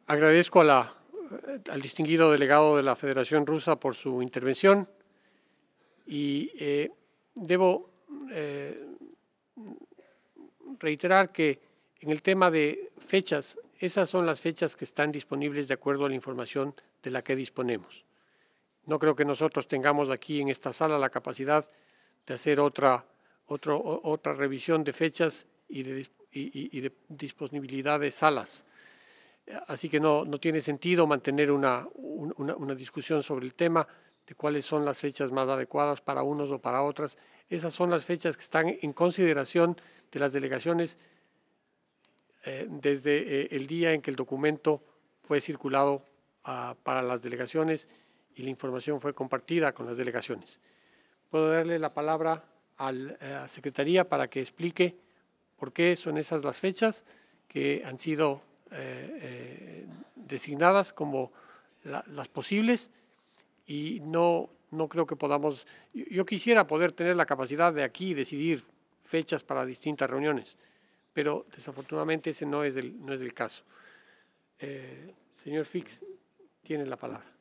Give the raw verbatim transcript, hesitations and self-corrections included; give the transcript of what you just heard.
Agradezco a la, al distinguido delegado de la Federación Rusa por su intervención y eh, debo eh, reiterar que en el tema de fechas, esas son las fechas que están disponibles de acuerdo a la información de la que disponemos. No creo que nosotros tengamos aquí en esta sala la capacidad de hacer otra, otro, otra revisión de fechas y de, y, y de disponibilidad de salas. Así que no, no tiene sentido mantener una, una, una discusión sobre el tema de cuáles son las fechas más adecuadas para unos o para otras. Esas son las fechas que están en consideración de las delegaciones eh, desde eh, el día en que el documento fue circulado uh, para las delegaciones y la información fue compartida con las delegaciones. Puedo darle la palabra a la Secretaría para que explique por qué son esas las fechas que han sido eh, eh, designadas como la, las posibles y no, no creo que podamos, yo, yo quisiera poder tener la capacidad de aquí decidir fechas para distintas reuniones, pero desafortunadamente ese no es el, no es el caso. Eh, señor Fix, tiene la palabra.